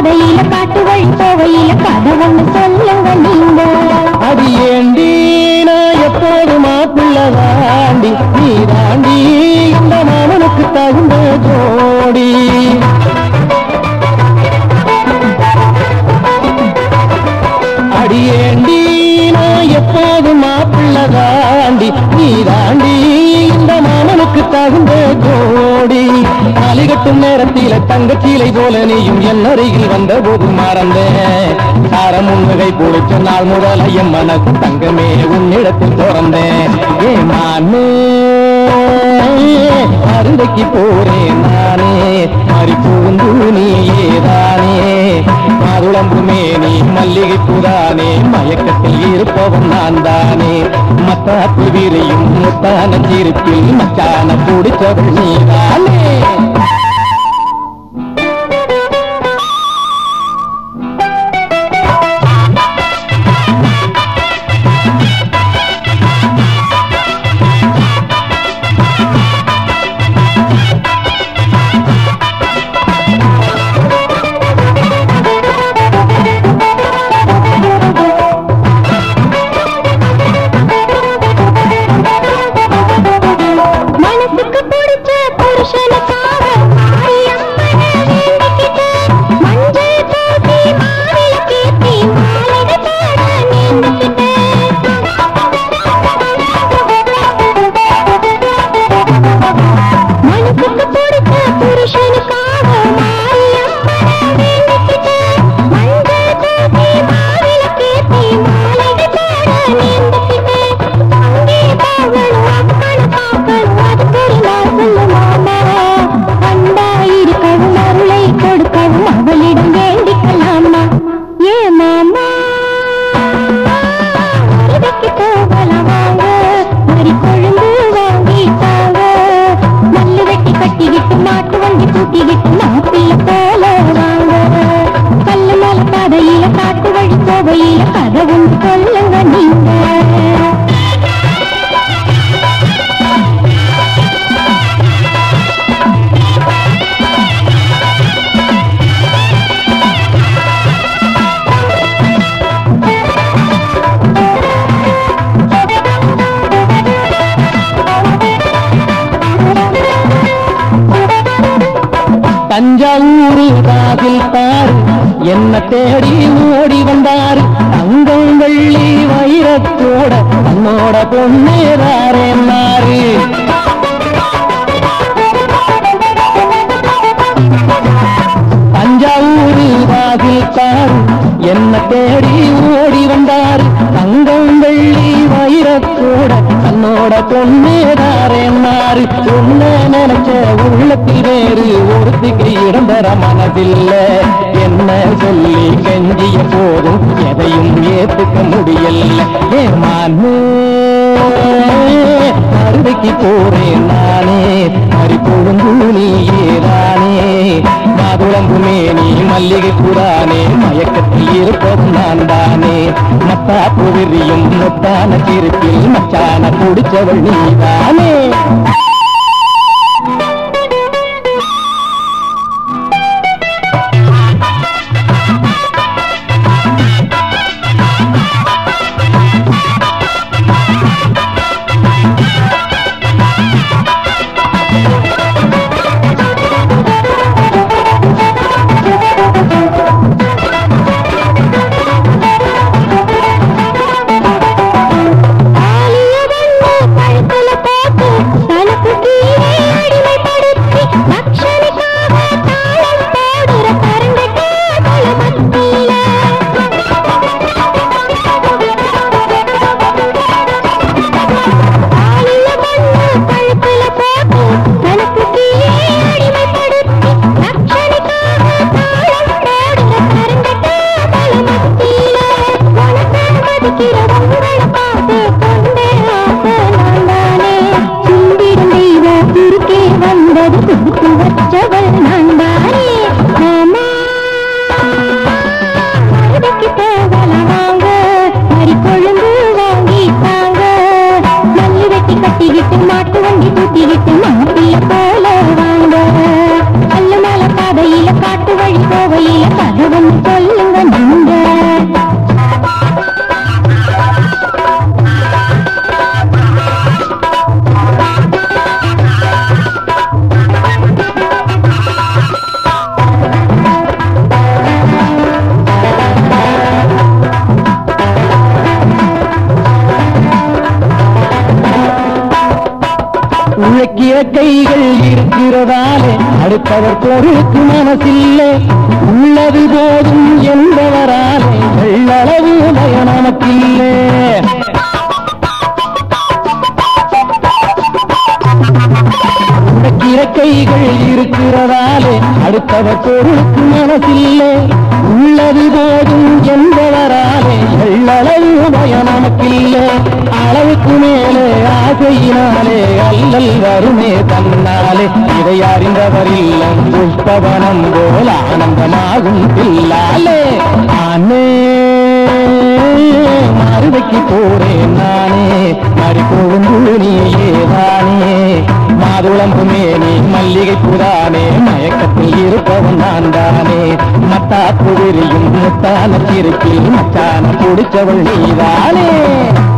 பாதையில காட்டு வழி போவையில கதை ஒண்ணு சொல்லுங்க நீங்க. அது ஏண்டி நான் எப்போது மாப்பிள்ளதாண்டி நீ தாண்டி இந்த மாமனுக்கு தகுந்த ஜோடி. அடியேண்டி நான் எப்போது மாப்பிள்ளதாண்டி நீ தாண்டி இந்த மாமனுக்கு தகுந்த ஜோடி. தாலி கட்டும் நேரத்தில தங்கச்சீலை போல நீயும் என் அருகில் வந்த போது மறந்தேன். சாரம் உண்மையை பொழிச்ச நாள் முதல என் மனசு தங்கமே உன்னிடத்தில் திறந்தேன். ஏமானே அருந்தைக்கு போறேன் நானே மாறி பூந்து நீயேதானே. மாதுளம்புமே நீ மல்லிகை புதானே மயக்கத்தில் இருப்பவன் நான் தானே. மத்தாப்பு விரியும் முத்தான சிரிப்பில் மச்சான பிடிச்சவள் நீதானே. தஞ்சாவூரு காதில் பாரு என்ன தேடி ஓடி வந்தாரு. தங்கம் வெள்ளி வைரத்தோட தன்னோட பொன்னேறாரேன்னாரு. தஞ்சாவூரு காதில் பாரு என்ன தேடி ஓடி வந்தாரு. தங்கம் வெள்ளி வைரத்தோட தன்னோட பொன்னேறாரேன்னாரு. உன்ன நினைச்ச உள்ளத்தில் வேறு ஒருத்திக்கு இடம் தர மனதில்ல. என்ன சொல்லி கெஞ்சிய போதும் எதையும் ஏத்துக்க முடியல. ஏமானே அருவைக்கு போறேன் நானே மறி பொழுந்து நீயேதானே. மாதுளம்புமே நீ மல்லிகை புறானே மயக்கத்தில் இருப்பது நான் தானே. மத்தாப்பு விரியும் முத்தான திருப்பில் மச்சான பிடிச்சவள் நீதானே. கழுத்துல போட்டு தனக்கு அது ஒண்ணு சொல்லுங்க நீங்க. உழைக்கிற கைகள் இருக்கிறதாலே அடுத்தவர் பொருளுக்கு மனசில்லை. உள்ளது போதும் என்பவராலே வெள்ளளவு பயம் நமக்கில்லை. உழைக்கிற கைகள் இருக்கிறதாலே அடுத்தவர் பொருளுக்கு மனசில்லை. உள்ளது போதும் என்பவராலே வெள்ளளவு பயம் நமக்கில்லை. அளவுக்கு மேலே ஆசையினாலே அல்லல் வருமே தன்னாலே. இதை அறிந்தவர் இல்லம் புஷ்பவனம் போல் ஆனந்தமாகும் பில்லாலே. ஆனே மருதைக்கு போறேன் நானே, மறிப்போகும் நீயே தானே. மாதுளம்புமே நீ மல்லிகை புதானே, மயக்கத்தில் இருப்பவன் நான் தானே. மத்தாப்பு விரியும் முத்தான சிறுக்கில் மச்சான பிடிச்சவள் நீதானே.